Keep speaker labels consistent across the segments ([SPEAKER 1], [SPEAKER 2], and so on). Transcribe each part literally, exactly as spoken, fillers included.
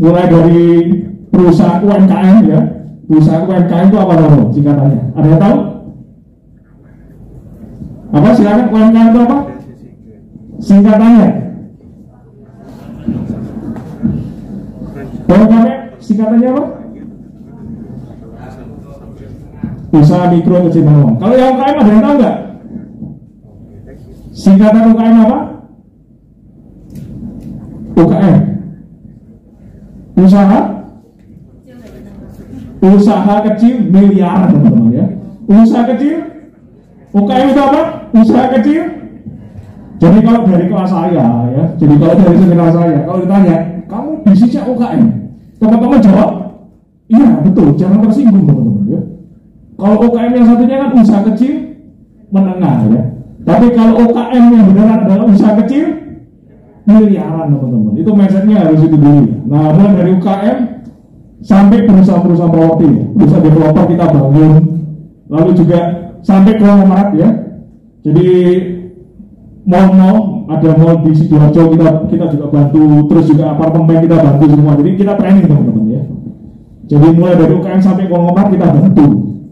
[SPEAKER 1] mulai dari perusahaan U M K M ya. Perusahaan U M K M itu apa namanya singkatannya? Ada yang tahu? Apa silakan, U M K M itu apa? Singkatannya? U M K M singkatannya apa? Usaha mikro kecil menengah. Kalau yang U K M ada yang tahu nggak? Singkatan U K M apa? U K M. Usaha Usaha kecil miliaran teman-teman ya. Usaha kecil U K M itu apa? Usaha kecil. Jadi kalau dari kelas saya ya, jadi kalau dari seminar saya, kalau ditanya, kamu bisnisnya U K M, teman-teman jawab, iya betul, jangan tersinggung teman-teman ya. Kalau U K M yang satunya kan usaha kecil menengah ya. Tapi kalau U K M yang benar adalah usaha kecil miliaran teman-teman. Itu mindsetnya harus itu dulu. Nah, mulai dari U K M sampai perusahaan-perusahaan properti, perusahaan developer kita bangun, lalu juga sampai konglomerat ya. Jadi mall-mall, ada mall di Sidoarjo kita kita juga bantu, terus juga apartemen kita bantu semua. Jadi kita training teman-teman ya. Jadi mulai dari U K M sampai konglomerat kita bantu.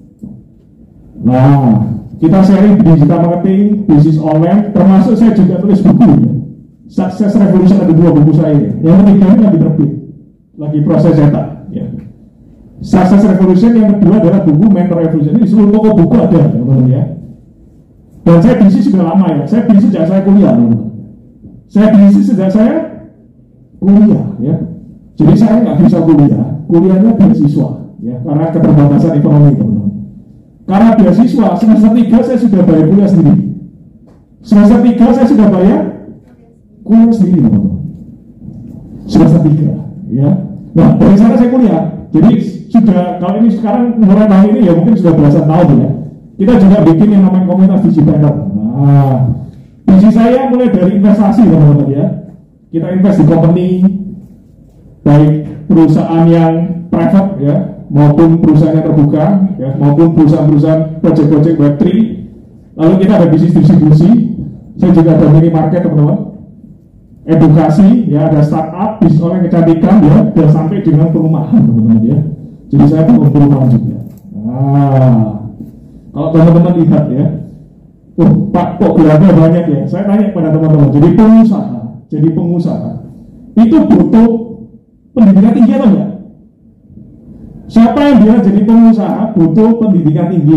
[SPEAKER 1] Nah, kita sharing digital marketing, bisnis online, termasuk saya juga tulis buku ya. Success Revolution, ada dua buku saya. Yang ketiga ini lagi terbit, lagi proses cetak ya. Success Revolution, yang kedua adalah buku Mentor Revolution. Ini seluruh toko buku ada teman-teman ya. Dan saya bisnis sudah lama ya. Saya bisnis sejak saya kuliah teman-teman. Saya bisnis sejak saya kuliah ya. Jadi saya nggak bisa kuliah, kuliahnya beasiswa ya, karena keterbatasan ekonomi teman-teman. Karena beasiswa semester tiga saya sudah bayar kuliah sendiri. Semester tiga saya sudah bayar kuliah sendiri teman-teman. Semester tiga ya. Nah dari sana saya kuliah. Jadi sudah, kalau ini sekarang mulai tahun ini ya mungkin sudah belasan tahun ya. Kita juga bikin yang namanya komunitas Digipreneur. Nah, visi saya mulai dari investasi teman-teman ya. Kita invest di company, baik perusahaan yang private ya, maupun perusahaan yang terbuka ya, maupun perusahaan-perusahaan project-project web tiga. Lalu kita ada bisnis distribusi. Saya juga ada mini market teman-teman. Edukasi ya, ada startup, bisnis online kecantikan ya, dan sampai dengan perumahan teman-teman ya. Jadi saya bangun perumahan juga. Nah, kalau teman-teman lihat ya, oh Pak kok gelarnya banyak ya. Saya tanya kepada teman-teman, jadi pengusaha, jadi pengusaha itu butuh pendidikan tinggi atau enggak? Siapa yang bilang jadi pengusaha butuh pendidikan tinggi?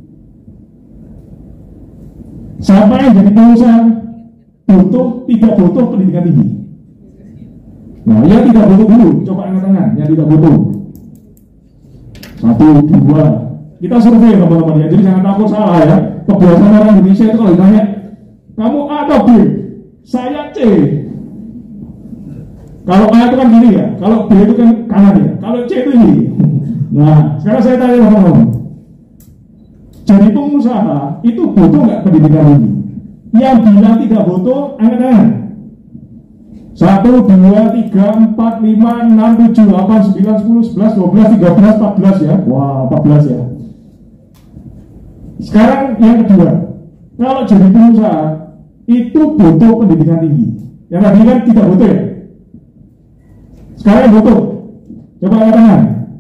[SPEAKER 1] Siapa yang jadi pengusaha butuh tidak butuh pendidikan tinggi? Nah, yang tidak butuh dulu, coba angkat tangan, yang tidak butuh. Satu, dua. Kita survei teman-teman ya, jadi jangan takut salah ya. Kebiasaan orang Indonesia itu kalau ditanya, kamu A atau B? Saya C. Kalau A itu kan gini ya, kalau B itu kan kanan ya, kalau C itu ini. Nah, sekarang saya tanya teman-teman, jadi pengusaha itu butuh nggak pendidikan ini? Yang bilang tidak butuh, angkat tangan. Satu, dua, tiga, empat, lima, enam, tujuh, delapan, sembilan, sepuluh, sebelas, dua belas, tiga belas, empat belas ya. Wah, empat belas ya. Sekarang yang kedua, kalau jadi pengusaha itu butuh pendidikan tinggi. Yang tadi kan tidak butuh ya. Sekarang yang butuh, coba angkat tangan.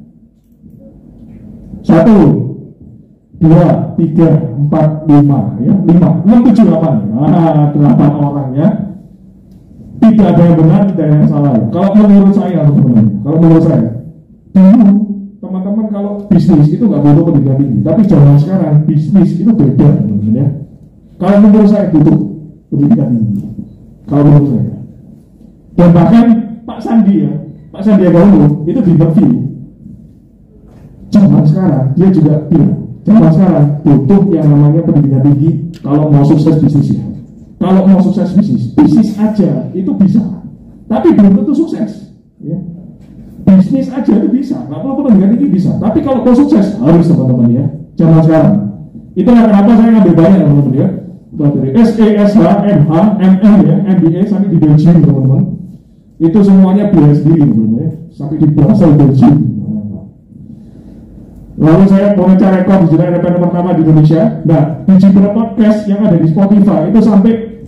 [SPEAKER 1] Satu, dua, tiga, empat, lima, ya, lima, enam, tujuh, delapan. Ah, delapan orang ya. Tidak ada yang benar, tidak ada yang salah. Kalau menurut saya, teman-teman, kalau menurut saya, dulu teman-teman kalau bisnis itu nggak butuh pendidikan tinggi, tapi zaman sekarang bisnis itu beda, teman-teman ya. Kalau menurut saya butuh pendidikan tinggi. Kalau menurut saya. Dan bahkan Pak Sandi ya, Pak Sandiaga Uno itu di interview. Zaman sekarang dia juga bilang, zaman sekarang butuh yang namanya pendidikan tinggi kalau mau sukses bisnisnya. Kalau mau sukses bisnis, bisnis aja itu bisa, tapi belum tentu sukses. Ya. Bisnis aja itu bisa, nggak perlu pendidikan tinggi bisa. Tapi kalau mau sukses harus teman-teman ya. Zaman sekarang. Itulah kenapa saya ngambil banyak teman-teman ya. Dari S E S H, M H, M M ya, M B A sampai di Belgium teman-teman. Itu semuanya biaya sendiri teman-teman ya, sampai di Brussels Belgium. Lalu saya mau ngecek rekor digital independen pertama di Indonesia. Nah, digital podcast yang ada di Spotify itu sampai